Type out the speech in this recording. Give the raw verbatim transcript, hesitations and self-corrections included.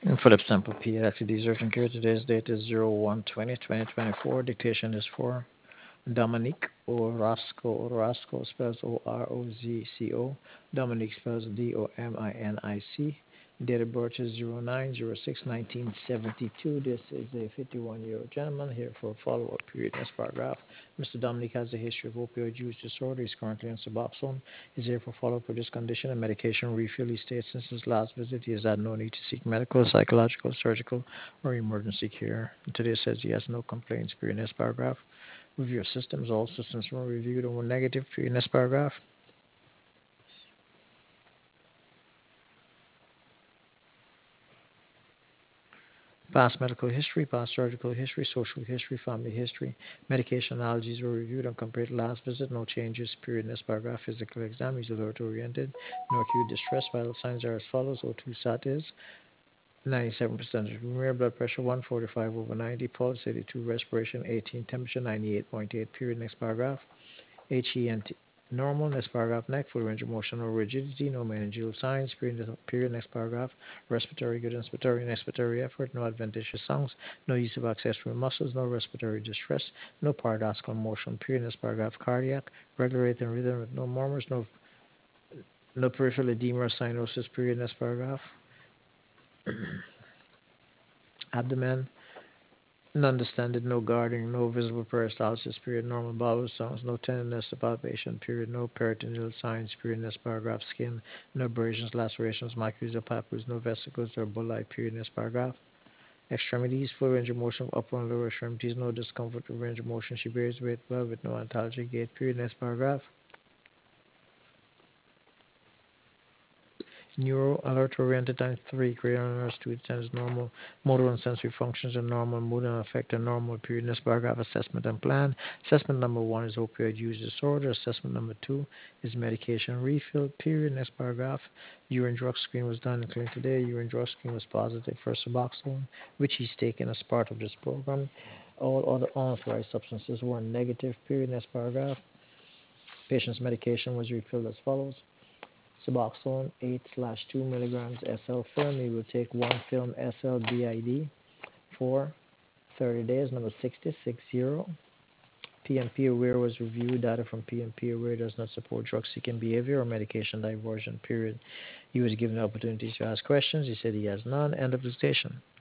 And Philip Sample P. Actually, these urgent care. Today's date is zero one twenty twenty twenty-four. Dictation is for Dominique Orozco. Orozco spells O R O Z C O. Dominique spells D O M I N I C. Date of birth is zero nine zero six nineteen seventy-two. This is a fifty-one year old gentleman here for a follow up period. Next paragraph. Mister Dominique has a history of opioid use disorder. He's currently on Suboxone. He's here for follow up for this condition and medication refill. He states since his last visit, he has had no need to seek medical, psychological, surgical, or emergency care. And today says he has no complaints. Period. Next paragraph. Review systems. All systems were reviewed and were negative. Period. Next paragraph. Past medical history, past surgical history, social history, family history, medication allergies were reviewed and compared to last visit. No changes. Period. Next paragraph. Physical exam. He's alert oriented. No acute distress. Vital signs are as follows. O two sat is ninety-seven percent. Mere blood pressure one forty-five over ninety. Pulse eighty-two. Respiration eighteen. Temperature ninety-eight point eight. Period. Next paragraph. H E N T. Normal, next paragraph, neck, full range of motion, no rigidity, no meningeal signs, period, period, next paragraph, respiratory, good inspiratory and expiratory effort, no adventitious sounds, no use of accessory muscles, no respiratory distress, no paradoxical motion, period, next paragraph, cardiac, regular rate and rhythm with no murmurs, no, no peripheral edema or cyanosis, period, next paragraph, abdomen, none distended, no guarding, no visible peristalsis, period, normal bowel sounds, no tenderness of palpation, period, no peritoneal signs, period, next paragraph, skin, no abrasions, lacerations, macules or papules, no vesicles or bullae, period, next paragraph. Extremities, full range of motion of upper and lower extremities, no discomfort with range of motion, she bears weight well with no antalgic gait, period, next paragraph. Neuro alert oriented times three, greater alerts two to ten is normal. Motor and sensory functions are normal. Mood and affect are normal. Period. Next paragraph, assessment and plan. Assessment number one is opioid use disorder. Assessment number two is medication refill. Period. Next paragraph, urine drug screen was done and cleared today. Urine drug screen was positive for Suboxone, which he's taken as part of this program. All other unauthorized substances were negative. Period. Next paragraph, patient's medication was refilled as follows. Suboxone eight slash two milligrams S L film. You will take one film S L B I D for thirty days. Number sixty-six-zero. P M P Aware was reviewed. Data from P M P Aware does not support drug seeking behavior or medication diversion. Period. He was given the opportunity to ask questions. He said he has none. End of the station.